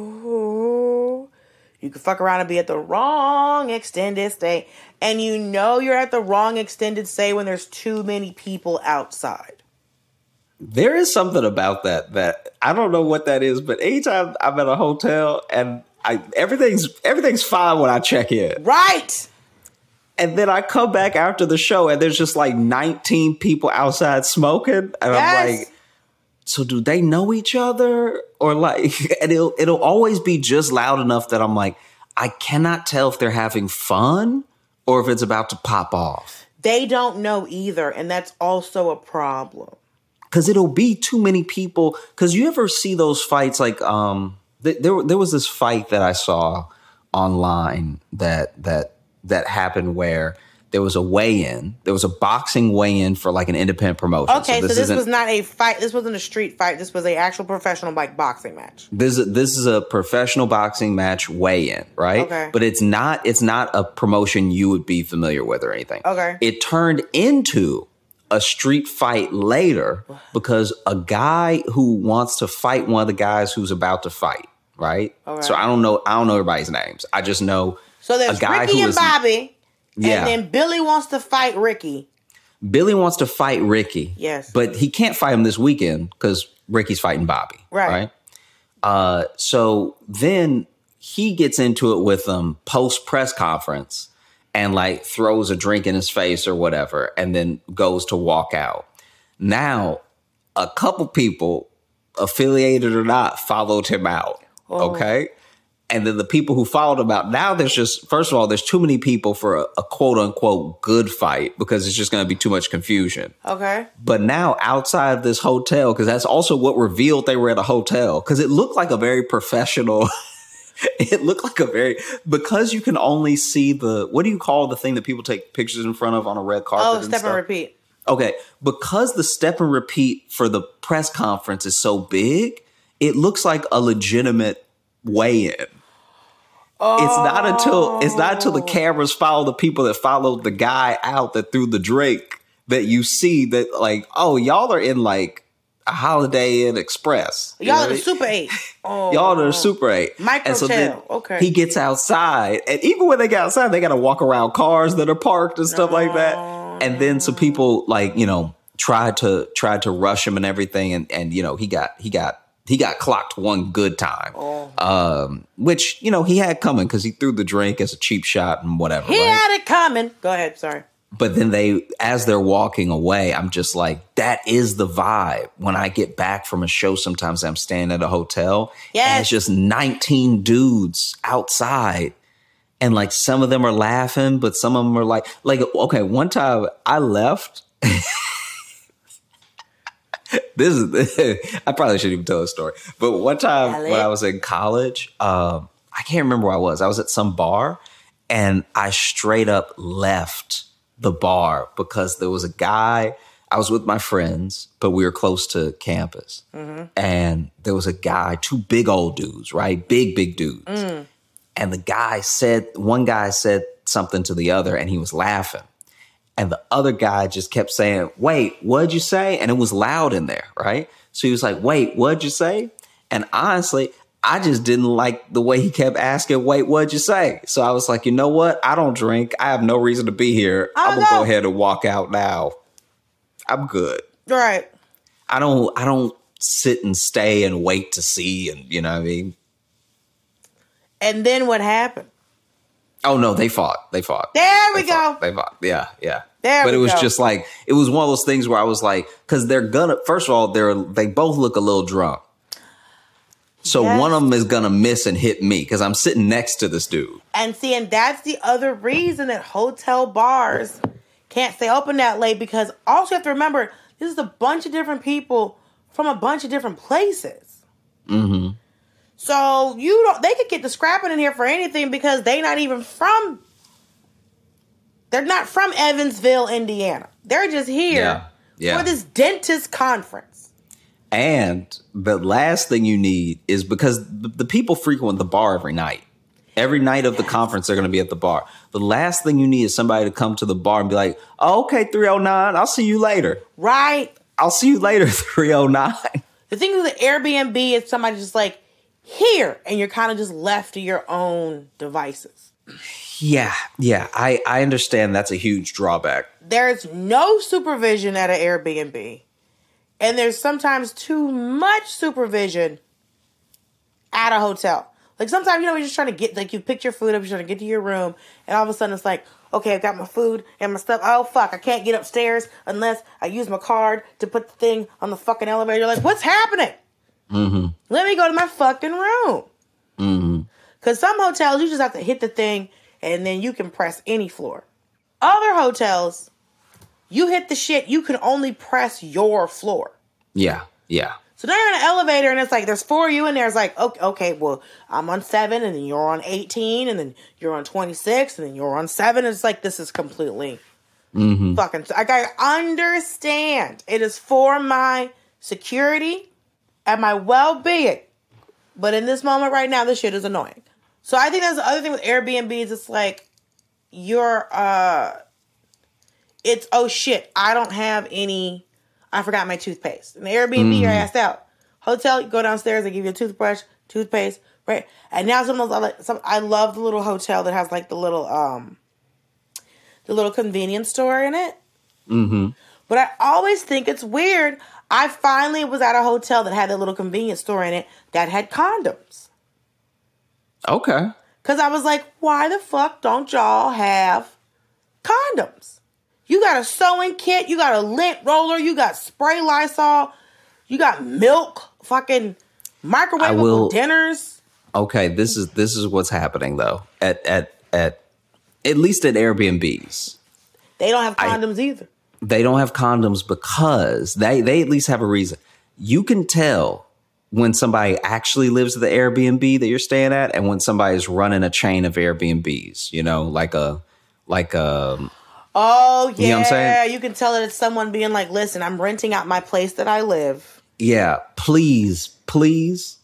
Ooh, you can fuck around and be at the wrong extended stay, and you know you're at the wrong extended stay when there's too many people outside. There is something about that that I don't know what that is, but anytime I'm at a hotel and I, everything's everything's fine when I check in. Right. And then I come back after the show and there's just like nineteen people outside smoking. And yes. I'm like, so do they know each other? Or like, and it'll, it'll always be just loud enough that I'm like, I cannot tell if they're having fun or if it's about to pop off. They don't know either. And that's also a problem. Because it'll be too many people. Because you ever see those fights like, um, th- there there was this fight that I saw online that that that happened where there was a weigh-in. There was a boxing weigh-in for like an independent promotion. Okay, so this, so this was not a fight. This wasn't a street fight. This was a actual professional like boxing match. This is this is a professional boxing match weigh-in, right? Okay. But it's not it's not a promotion you would be familiar with or anything. Okay. It turned into a street fight later because a guy who wants to fight one of the guys who's about to fight, right? Okay. So I don't know I don't know everybody's names. I just know so there's a guy Ricky who and is, Bobby. Yeah. And then Billy wants to fight Ricky. Billy wants to fight Ricky. Yes. But he can't fight him this weekend because Ricky's fighting Bobby. Right. Right. Uh, so then he gets into it with them post press conference and like throws a drink in his face or whatever, and then goes to walk out. Now, a couple people, affiliated or not, followed him out. Oh. Okay. And then the people who followed him out, now there's just, first of all, there's too many people for a, a quote unquote good fight because it's just going to be too much confusion. Okay. But now outside of this hotel, because that's also what revealed they were at a hotel, because it looked like a very professional, it looked like a very, because you can only see the, what do you call the thing that people take pictures in front of on a red carpet? Oh, and step stuff? and repeat. Okay. Because the step and repeat for the press conference is so big, it looks like a legitimate weigh-in. Oh. It's not until it's not until the cameras follow the people that followed the guy out that threw the drink that you see that like, oh, y'all are in like a Holiday Inn Express. Y'all are the Super eight. Oh. Y'all are the Super eight. Micro so then okay. He gets outside, and even when they get outside, they got to walk around cars that are parked and stuff no. like that. And then some people like you know tried to tried to rush him and everything, and and you know he got he got. He got clocked one good time, oh. um, which, you know, he had coming because he threw the drink as a cheap shot and whatever. He right? had it coming. Go ahead. Sorry. But then they, as they're walking away, I'm just like, that is the vibe. When I get back from a show, sometimes I'm staying at a hotel. Yes. And it's just nineteen dudes outside. And like some of them are laughing, but some of them are like, like, okay, one time I left. This is, I probably shouldn't even tell a story. But one time Alex. when I was in college, um, I can't remember where I was. I was at some bar and I straight up left the bar because there was a guy, I was with my friends, but we were close to campus. Mm-hmm. And there was a guy, two big old dudes, right? Big, big dudes. Mm. And the guy said, one guy said something to the other and he was laughing. And the other guy just kept saying, wait, what'd you say? And it was loud in there, right? So he was like, wait, what'd you say? And honestly, I just didn't like the way he kept asking, wait, what'd you say? So I was like, you know what? I don't drink. I have no reason to be here. I'm going to go ahead and walk out now. I'm good. Right. I don't, I don't sit and stay and wait to see. And you know what I mean? And then what happened? Oh, no, they fought. They fought. There we they go. Fought. They fought. Yeah, yeah. There but we it was go. just like, it was one of those things where I was like, because they're gonna, first of all, they're they both look a little drunk. So Yes. one of them is going to miss and hit me because I'm sitting next to this dude. And see, and that's the other reason that hotel bars can't stay open that late, because also you have to remember, this is a bunch of different people from a bunch of different places. Mm-hmm. So you don't, they could get the scrapping in here for anything because they not even from, they're not from Evansville, Indiana. They're just here Yeah. Yeah. for this dentist conference. And the last thing you need is, because the, the people frequent the bar every night. Every night of the conference, they're going to be at the bar. The last thing you need is somebody to come to the bar and be like, oh, okay, three oh nine, I'll see you later. Right. I'll see you later, three oh nine. The thing with the Airbnb is somebody just like, here, and you're kind of just left to your own devices. Yeah, yeah, I, I understand that's a huge drawback. There's no supervision at an Airbnb. And there's sometimes too much supervision at a hotel. Like sometimes, you know, you're just trying to get, like you picked your food up, you're trying to get to your room, and all of a sudden it's like, okay, I've got my food and my stuff. Oh, fuck, I can't get upstairs unless I use my card to put the thing on the fucking elevator. You're like, what's happening? Mm-hmm. Let me go to my fucking room. Mm-hmm. Because some hotels, you just have to hit the thing and then you can press any floor. Other hotels, you hit the shit, you can only press your floor. Yeah, yeah. So now you're in an elevator and it's like, there's four of you in there. It's like, okay, okay, well, I'm on seven and then you're on eighteen and then you're on twenty-six and then you're on seven. It's like, this is completely mm-hmm. fucking, like, I understand. It is for my security and my well-being. But in this moment right now, this shit is annoying. So I think that's the other thing with Airbnbs. It's like, you're, uh, it's, oh shit, I don't have any, I forgot my toothpaste. In the Airbnb, mm. you're asked out. Hotel, you go downstairs, they give you a toothbrush, toothpaste, right? And now some of those, I, like, some, I love the little hotel that has like the little, um, the little convenience store in it. Mm-hmm. But I always think it's weird. I finally was at a hotel that had a little convenience store in it that had condoms. Okay. Because I was like, why the fuck don't y'all have condoms? You got a sewing kit, you got a lint roller, you got spray Lysol, you got milk, fucking microwavable will, dinners. Okay, this is this is what's happening though. At at at at least at Airbnbs. They don't have condoms I, either. They don't have condoms because they, they at least have a reason. You can tell when somebody actually lives at the Airbnb that you're staying at and when somebody's running a chain of Airbnbs, you know, like a like a Oh, yeah. You know what I'm saying? You can tell that it's someone being like, listen, I'm renting out my place that I live. Yeah, please, please,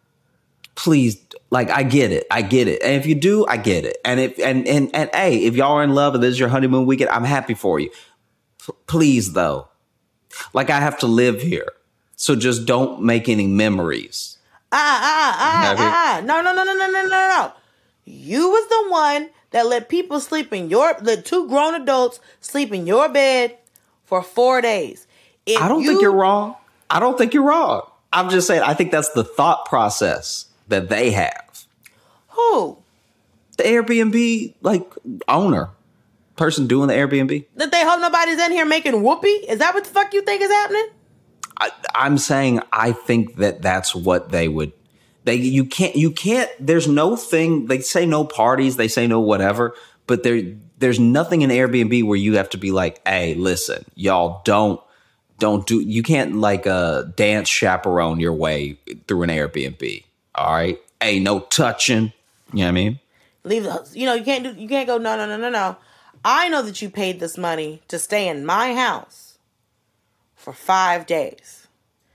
please. Like, I get it. I get it. And if you do, I get it. And if and and, and hey, if y'all are in love and this is your honeymoon weekend, I'm happy for you. P- please, though. Like, I have to live here. So just don't make any memories. Ah, ah, ah, ah, ah. No, no, no, no, no, no, no, no. You was the one that let people sleep in your, let two grown adults sleep in your bed for four days. If I don't you, think you're wrong. I don't think you're wrong. I'm just saying, I think that's the thought process that they have. Who? The Airbnb, like, owner. Person doing the Airbnb. That they hope nobody's in here making whoopee? Is that what the fuck you think is happening? I, I'm saying I think that that's what they would. They you can't you can't. There's no thing. They say no parties. They say no whatever. But there there's nothing in Airbnb where you have to be like, hey, listen, y'all don't don't do. You can't like uh, dance chaperone your way through an Airbnb. All right. Hey, no touching. You know what I mean? Leave the. You know you can't do. You can't go. No no no no no. I know that you paid this money to stay in my house for five days.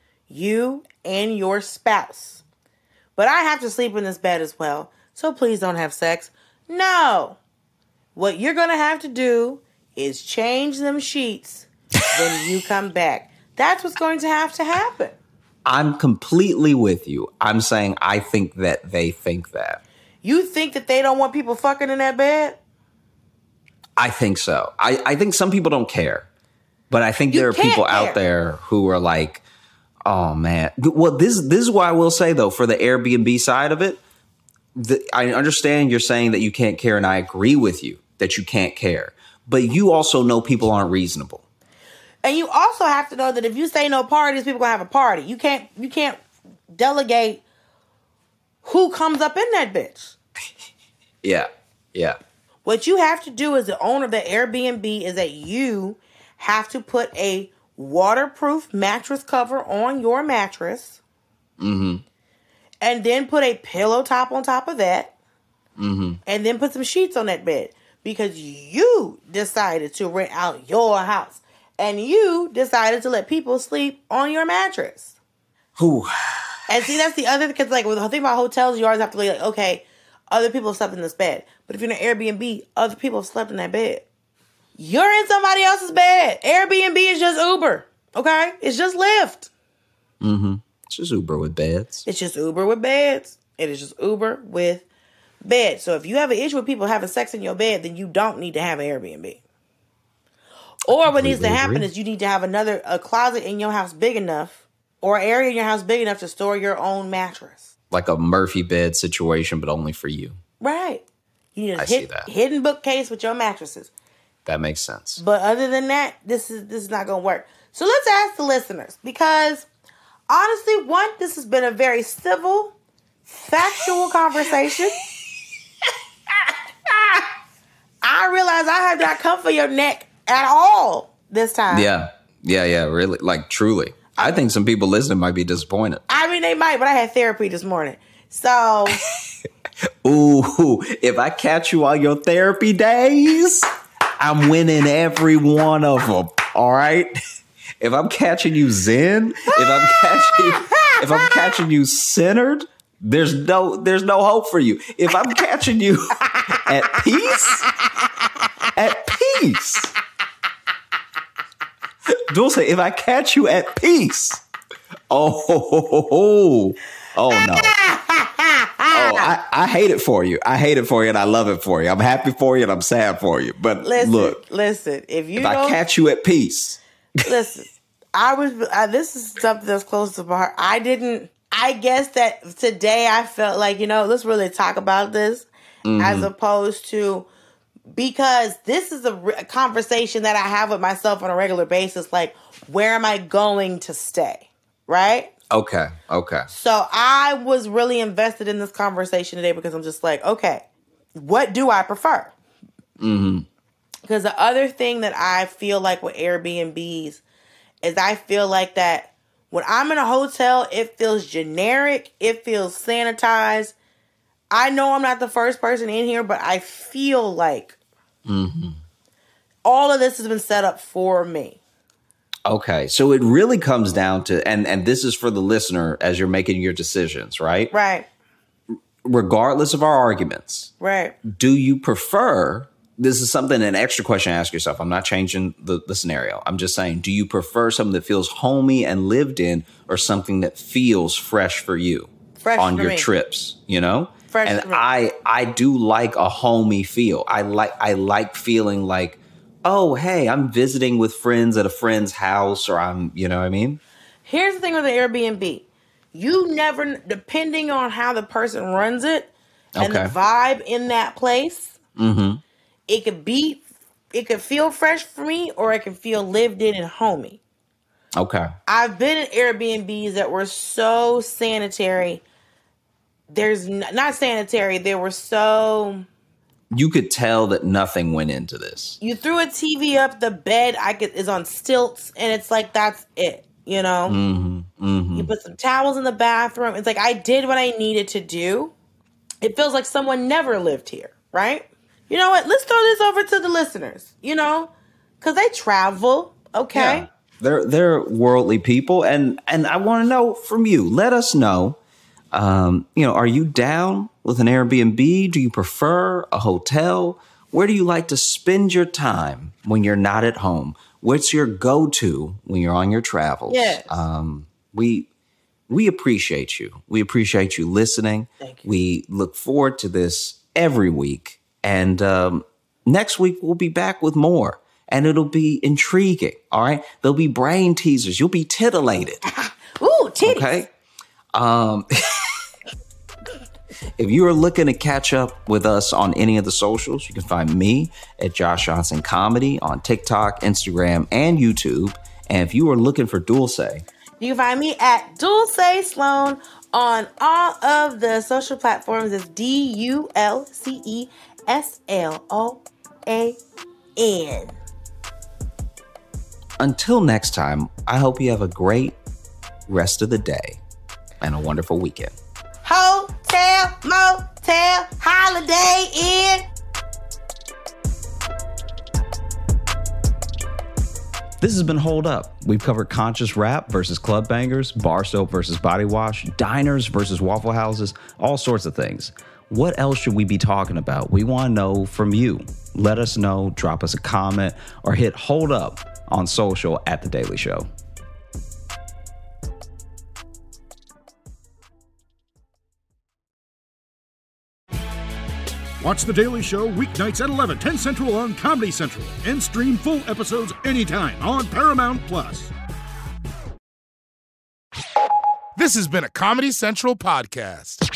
You and your spouse. But I have to sleep in this bed as well. So please don't have sex. No. What you're going to have to do is change them sheets when you come back. That's what's going to have to happen. I'm completely with you. I'm saying I think that they think that. You think that they don't want people fucking in that bed? I think so. I, I think some people don't care. But I think You there are people can't care. out there who are like, oh, man. Well, this this is why I will say, though, for the Airbnb side of it, the, I understand you're saying that you can't care, and I agree with you that you can't care. But you also know people aren't reasonable. And you also have to know that if you say no parties, people going to have a party. You can't you can't delegate who comes up in that bitch? Yeah, yeah. What you have to do as the owner of the Airbnb is that you have to put a waterproof mattress cover on your mattress. Mm-hmm. And then put a pillow top on top of that. Mm-hmm. And then put some sheets on that bed. Because you decided to rent out your house. And you decided to let people sleep on your mattress. Whew. And see, that's the other, because like with the thing about hotels, you always have to be like, okay, other people have slept in this bed. But if you're in an Airbnb, other people have slept in that bed. You're in somebody else's bed. Airbnb is just Uber. Okay? It's just Lyft. Mm-hmm. It's just Uber with beds. It's just Uber with beds. It is just Uber with beds. So if you have an issue with people having sex in your bed, then you don't need to have an Airbnb. Or what needs to happen agree. is you need to have another a closet in your house big enough, or an area in your house big enough to store your own mattress. Like a Murphy bed situation, but only for you. Right. You need a I hid, see that. hidden bookcase with your mattresses. That makes sense. But other than that, this is this is not going to work. So let's ask the listeners, because honestly, one, this has been a very civil, factual conversation. I realize I have not come for your neck at all this time. Yeah. Yeah, yeah, really. Like, truly. I think some people listening might be disappointed. I mean, they might, but I had therapy this morning. So. Ooh, if I catch you on your therapy days, I'm winning every one of them. All right? If I'm catching you zen, if I'm catching if I'm catching you centered, there's no there's no hope for you. If I'm catching you at peace, at peace. Dulce, if I catch you at peace, oh, oh, oh, oh no. Oh, I, I hate it for you. I hate it for you and I love it for you. I'm happy for you and I'm sad for you. But listen, look, listen, if you if I catch you at peace. Listen, I was, I, this is something that's close to my heart. I didn't, I guess that today I felt like, you know, let's really talk about this mm-hmm. as opposed to, because this is a, a conversation that I have with myself on a regular basis. Like, where am I going to stay? Right? Okay. Okay. So I was really invested in this conversation today because I'm just like, okay, what do I prefer? Mm-hmm. Because the other thing that I feel like with Airbnbs is I feel like that when I'm in a hotel, it feels generic. It feels sanitized. I know I'm not the first person in here, but I feel like mm-hmm. all of this has been set up for me. Okay. So it really comes down to, and, and this is for the listener as you're making your decisions, right? Right. Regardless of our arguments. Right. Do you prefer, this is something, an extra question to ask yourself. I'm not changing the, the scenario. I'm just saying, do you prefer something that feels homey and lived in or something that feels fresh for you fresh on for your me. trips, you know? Fresh and for me. I, I do like a homey feel. I like, I like feeling like, oh, hey, I'm visiting with friends at a friend's house, or I'm, you know what I mean? Here's the thing with the Airbnb. You never, depending on how the person runs it and okay. the vibe in that place, mm-hmm. it could be, it could feel fresh for me or it can feel lived in and homey. Okay. I've been in Airbnbs that were so sanitary. There's n- not sanitary. They were so... You could tell that nothing went into this. You threw a T V up, the bed I could, is on stilts, and it's like, that's it, you know? Mm-hmm, mm-hmm. You put some towels in the bathroom. It's like, I did what I needed to do. It feels like someone never lived here, right? You know what? Let's throw this over to the listeners, you know? Because they travel, okay? Yeah. They're, they're worldly people, and, and I want to know from you. Let us know. Um, you know, are you down with an Airbnb? Do you prefer a hotel? Where do you like to spend your time when you're not at home? What's your go-to when you're on your travels? Yes. Um, we we appreciate you. We appreciate you listening. Thank you. We look forward to this every week. And um, next week, we'll be back with more. And it'll be intriguing, all right? There'll be brain teasers. You'll be titillated. Ooh, titties. Okay? Um, if you are looking to catch up with us on any of the socials, you can find me at Josh Johnson Comedy on TikTok, Instagram, and YouTube. And if you are looking for Dulce, you can find me at Dulce Sloan on all of the social platforms. It's D U L C E S L O A N. Until next time, I hope you have a great rest of the day and a wonderful weekend. Hotel, motel, holiday inn. This has been Hold Up. We've covered conscious rap versus club bangers, bar soap versus body wash, diners versus Waffle Houses, all sorts of things. What else should we be talking about? We want to know from you. Let us know, drop us a comment, or hit Hold Up on social at The Daily Show. Watch The Daily Show weeknights at eleven, ten Central on Comedy Central, and stream full episodes anytime on Paramount Plus. This has been a Comedy Central podcast.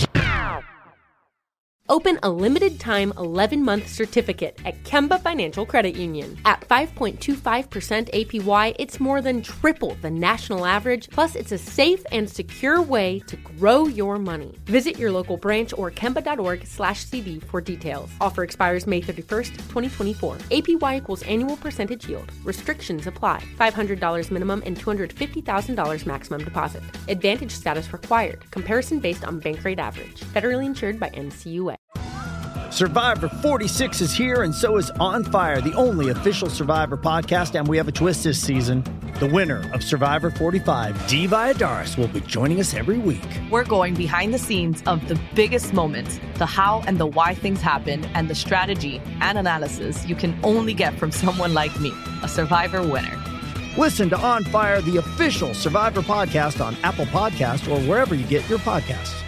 Open a limited-time eleven-month certificate at Kemba Financial Credit Union. At five point two five percent A P Y, it's more than triple the national average, plus it's a safe and secure way to grow your money. Visit your local branch or kemba.org slash CD for details. Offer expires May thirty-first, twenty twenty-four. A P Y equals annual percentage yield. Restrictions apply. five hundred dollars minimum and two hundred fifty thousand dollars maximum deposit. Advantage status required. Comparison based on bank rate average. Federally insured by N C U A. Survivor forty-six is here, and so is On Fire, the only official Survivor podcast, and we have a twist this season. The winner of Survivor forty-five, Dee Valladares, will be joining us every week. We're going behind the scenes of the biggest moments, the how and the why things happen, and the strategy and analysis you can only get from someone like me, a Survivor winner. Listen to On Fire, the official Survivor podcast on Apple Podcasts or wherever you get your podcasts.